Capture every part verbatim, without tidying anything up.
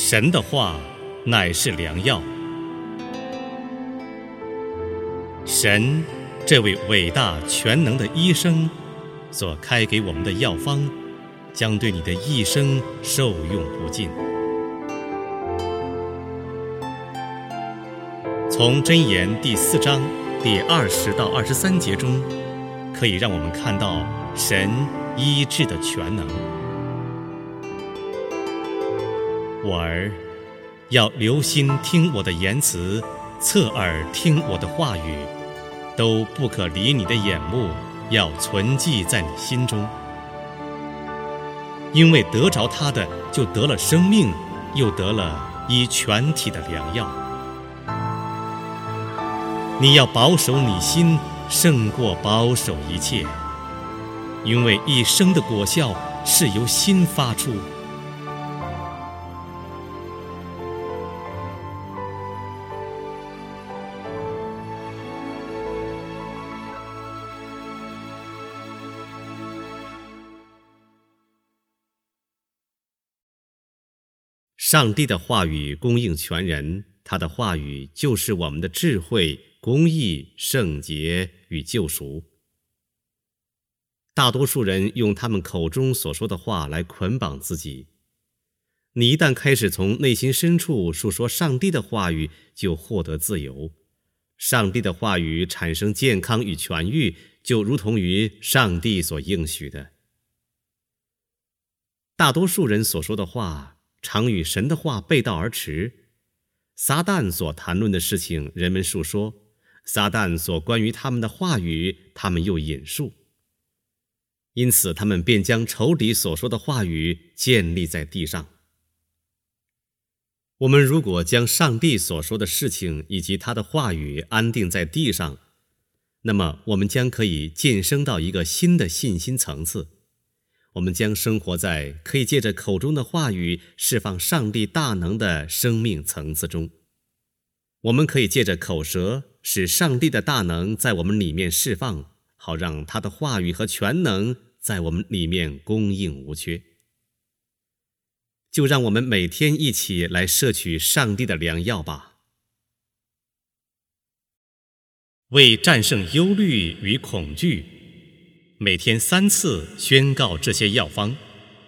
神的话乃是良药。神这位伟大全能的医生所开给我们的药方，将对你的一生受用不尽。从箴言第四章第二十到二十三节中，可以让我们看到神医治的全能。我儿，要留心听我的言辞，侧耳听我的话语，都不可离你的眼目，要存记在你心中。因为得着他的，就得了生命，又得了医全体的良药。你要保守你心，胜过保守一切，因为一生的果效是由心发出。上帝的话语供应全人，他的话语就是我们的智慧、公义、圣洁与救赎。大多数人用他们口中所说的话来捆绑自己。你一旦开始从内心深处述说上帝的话语，就获得自由。上帝的话语产生健康与痊愈，就如同于上帝所应许的。大多数人所说的话常与神的话背道而驰。撒旦所谈论的事情，人们述说；撒旦所关于他们的话语，他们又引述。因此，他们便将仇敌所说的话语建立在地上。我们如果将上帝所说的事情以及他的话语安定在地上，那么我们将可以晋升到一个新的信心层次。我们将生活在可以借着口中的话语释放上帝大能的生命层次中。我们可以借着口舌使上帝的大能在我们里面释放，好让他的话语和全能在我们里面供应无缺。就让我们每天一起来摄取上帝的良药吧。为战胜忧虑与恐惧，每天三次宣告这些药方。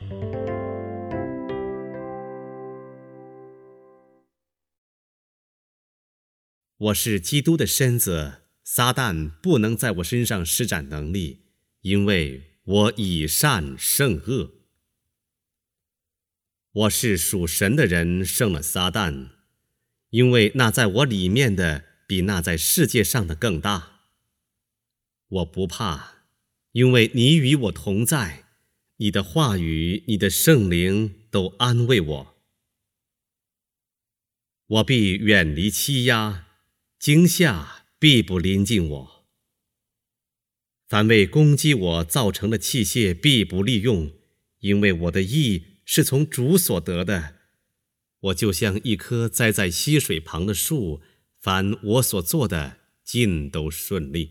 我是基督的身子，撒旦不能在我身上施展能力，因为我以善胜恶。我是属神的人，胜了撒旦，因为那在我里面的比那在世界上的更大。我不怕，因为你与我同在，你的话语、你的圣灵都安慰我。我必远离欺压，惊吓必不临近我。凡为攻击我造成的器械必不利用，因为我的义是从主所得的。我就像一棵栽在溪水旁的树，凡我所做的尽都顺利。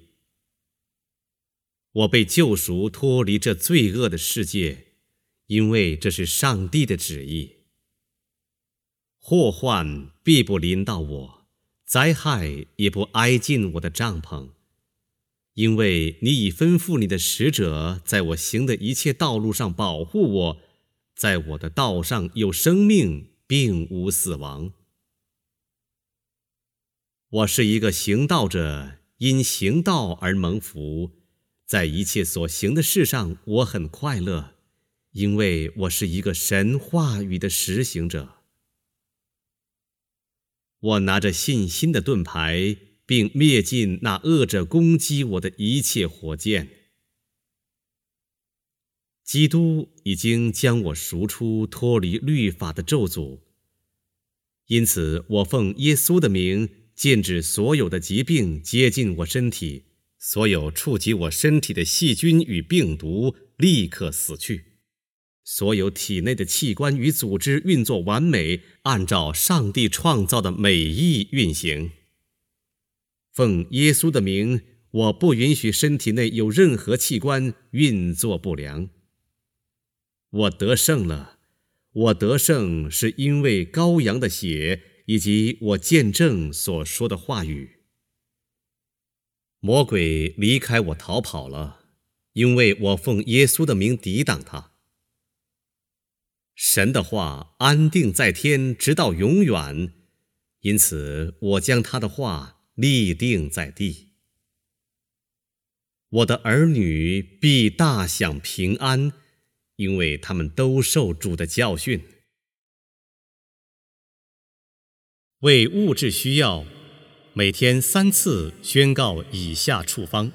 我被救赎脱离这罪恶的世界，因为这是上帝的旨意。祸患必不临到我，灾害也不挨近我的帐篷，因为你已吩咐你的使者在我行的一切道路上保护我，在我的道上有生命，并无死亡。我是一个行道者，因行道而蒙福。在一切所行的事上，我很快乐，因为我是一个神话语的实行者。我拿着信心的盾牌，并灭尽那恶者攻击我的一切火箭。基督已经将我赎出，脱离律法的咒诅。因此，我奉耶稣的名，禁止所有的疾病接近我身体。所有触及我身体的细菌与病毒立刻死去，所有体内的器官与组织运作完美，按照上帝创造的美意运行。奉耶稣的名，我不允许身体内有任何器官运作不良。我得胜了， 我得胜是因为羔羊的血，以及我见证所说的话语。魔鬼离开我逃跑了，因为我奉耶稣的名抵挡他。神的话安定在天，直到永远，因此我将他的话立定在地。我的儿女必大享平安，因为他们都受主的教训。为物质需要，每天三次宣告以下处方：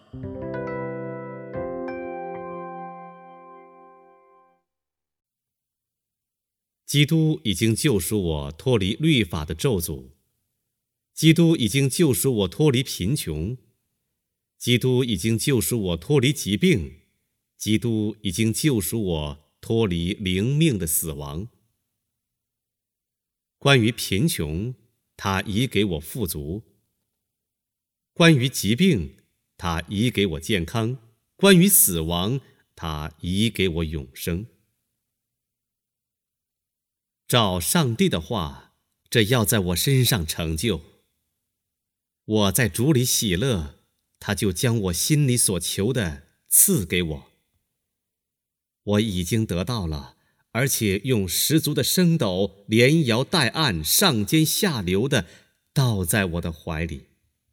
基督已经救赎我脱离律法的咒诅，基督已经救赎我脱离贫穷，基督已经救赎我脱离疾病，基督已经救赎我脱离灵命的死亡。关于贫穷，他已给我富足；关于疾病，他已给我健康；关于死亡，他已给我永生。照上帝的话，这要在我身上成就。我在主里喜乐，他就将我心里所求的赐给我。我已经得到了，而且用十足的升斗连摇带按，上尖下流的倒在我的怀里。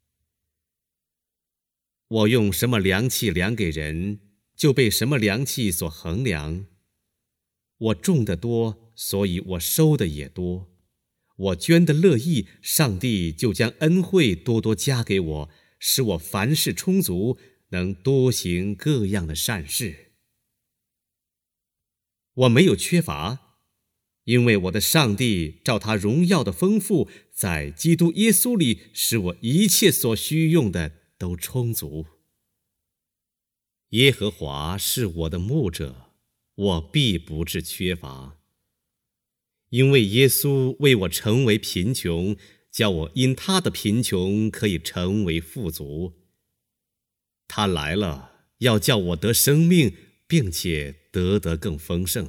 我用什么量器量给人，就被什么量器所衡量。我种的多，所以我收的也多；我捐的乐意，上帝就将恩惠多多加给我，使我凡事充足，能多行各样的善事。我没有缺乏，因为我的上帝照他荣耀的丰富，在基督耶稣里使我一切所需用的都充足。耶和华是我的牧者，我必不致缺乏。因为耶稣为我成为贫穷，叫我因他的贫穷可以成为富足。他来了，要叫我得生命，并且得得更丰盛。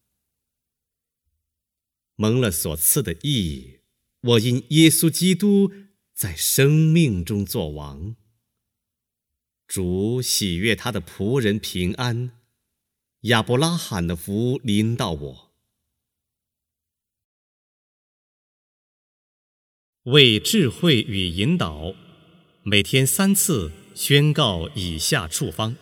蒙了所赐的义，我因耶稣基督在生命中作王。主喜悦他的仆人平安，亚伯拉罕的福临到我。为智慧与引导，每天三次宣告以下处方：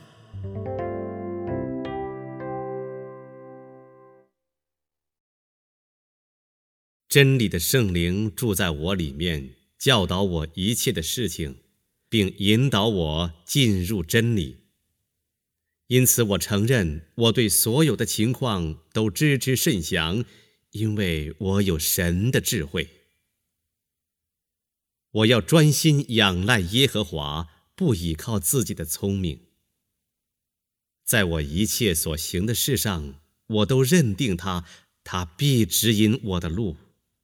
真理的圣灵住在我里面，教导我一切的事情，并引导我进入真理。因此我承认我对所有的情况都知之甚详，因为我有神的智慧。我要专心仰赖耶和华，不倚靠自己的聪明。在我一切所行的事上，我都认定他，他必指引我的路。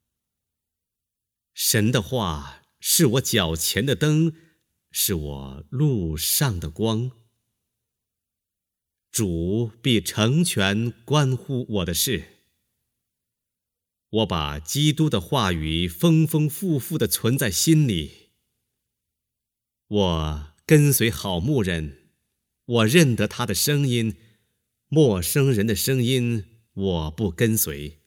神的话是我脚前的灯，是我路上的光。主必成全关乎我的事。我把基督的话语丰丰富富地存在心里。我跟随好牧人，我认得他的声音，陌生人的声音我不跟随。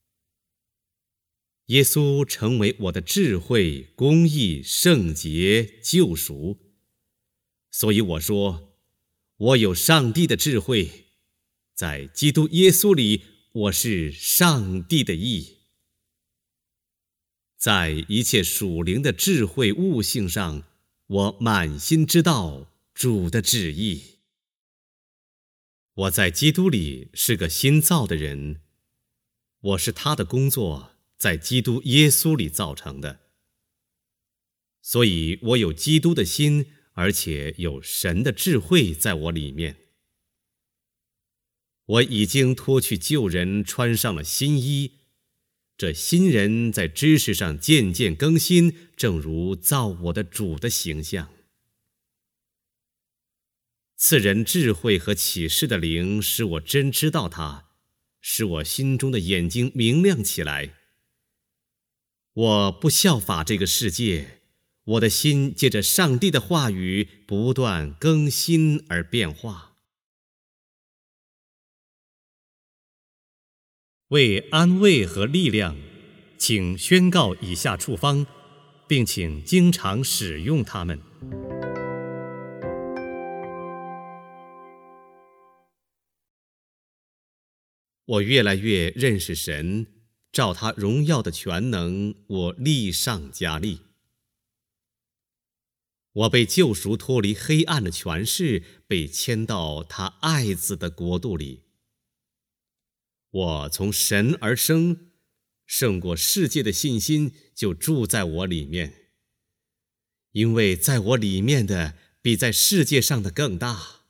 耶稣成为我的智慧、公义、圣洁、救赎。所以我说，我有上帝的智慧，在基督耶稣里，我是上帝的义。在一切属灵的智慧悟性上，我满心知道主的旨意。我在基督里是个新造的人，我是他的工作在基督耶稣里造成的。所以我有基督的心，而且有神的智慧在我里面。我已经脱去旧人，穿上了新衣。这新人在知识上渐渐更新，正如造我的主的形象。赐人智慧和启示的灵，使我真知道他， 使我心中的眼睛明亮起来。我不效法这个世界，我的心借着上帝的话语不断更新而变化。为安慰和力量，请宣告以下处方，并请经常使用它们。我越来越认识神，照他荣耀的全能，我力上加力。我被救赎脱离黑暗的权势，被迁到他爱子的国度里。我从神而生，胜过世界的信心就住在我里面，因为在我里面的比在世界上的更大。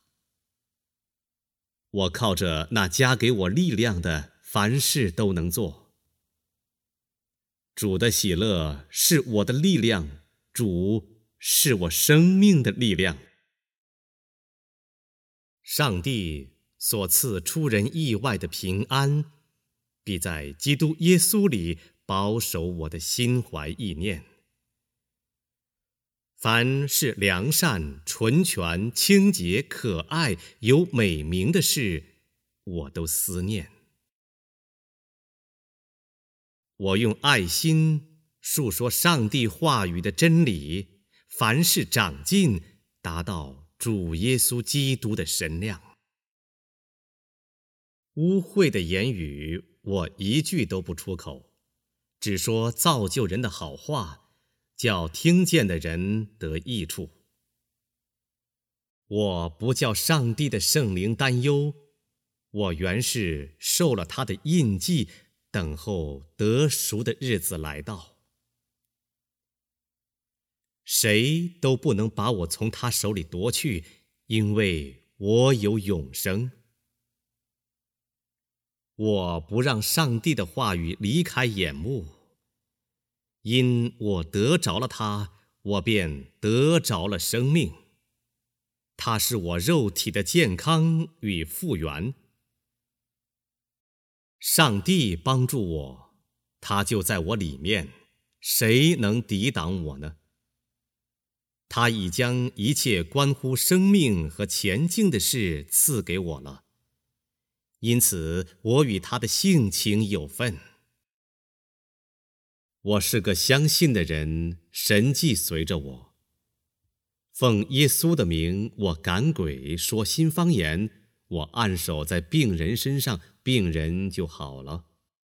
我靠着那加给我力量的，凡事都能做。主的喜乐是我的力量，主是我生命的力量。上帝所赐出人意外的平安，必在基督耶稣里保守我的心怀意念。凡是良善、纯全、清洁、可爱、有美名的事，我都思念。我用爱心述说上帝话语的真理，凡事长进，达到主耶稣基督的神量。污秽的言语，我一句都不出口，只说造就人的好话，叫听见的人得益处。我不叫上帝的圣灵担忧，我原是受了他的印记，等候得赎的日子来到。谁都不能把我从他手里夺去，因为我有永生。我不让上帝的话语离开眼目，因我得着了他，我便得着了生命。他是我肉体的健康与复原。上帝帮助我，他就在我里面，谁能抵挡我呢？他已将一切关乎生命和前进的事赐给我了，因此我与他的性情有份。我是个相信的人，神迹随着我。奉耶稣的名，我赶鬼，说新方言，我按手在病人身上，病人就好了。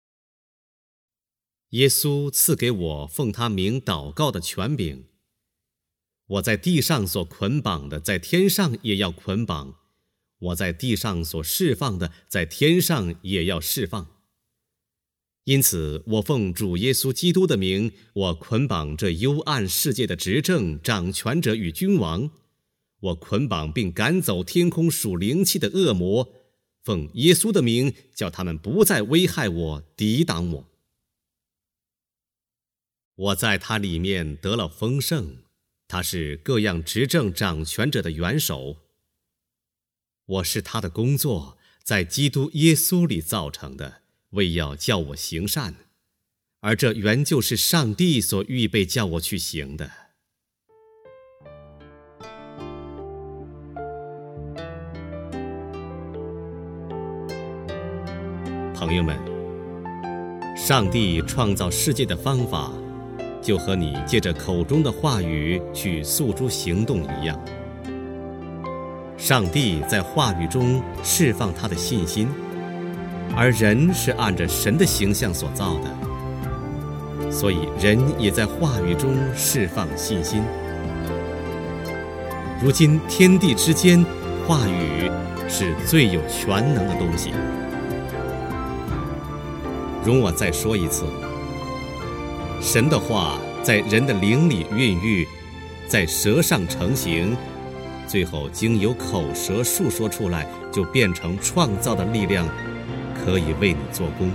耶稣赐给我奉他名祷告的权柄，我在地上所捆绑的，在天上也要捆绑；我在地上所释放的，在天上也要释放。因此，我奉主耶稣基督的名，我捆绑这幽暗世界的执政、掌权者与君王，我捆绑并赶走天空属灵气的恶魔，奉耶稣的名，叫他们不再危害我、抵挡我。我在他里面得了丰盛，他是各样执政掌权者的元首。我是他的工作，在基督耶稣里造成的，为要叫我行善，而这原就是上帝所预备叫我去行的。朋友们，上帝创造世界的方法，就和你借着口中的话语去诉诸行动一样。上帝在话语中释放他的信心，而人是按着神的形象所造的，所以人也在话语中释放信心。如今天地之间，话语是最有全能的东西。容我再说一次，神的话在人的灵里孕育，在舌上成形，最后经由口舌述说出来，就变成创造的力量，可以为你做工。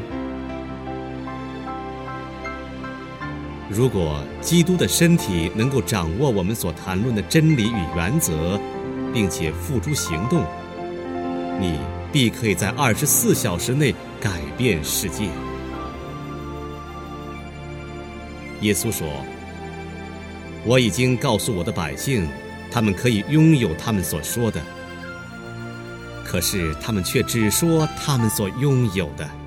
如果基督的身体能够掌握我们所谈论的真理与原则，并且付诸行动，你必可以在二十四小时内改变世界。耶稣说：我已经告诉我的百姓，他们可以拥有他们所说的，可是他们却只说他们所拥有的。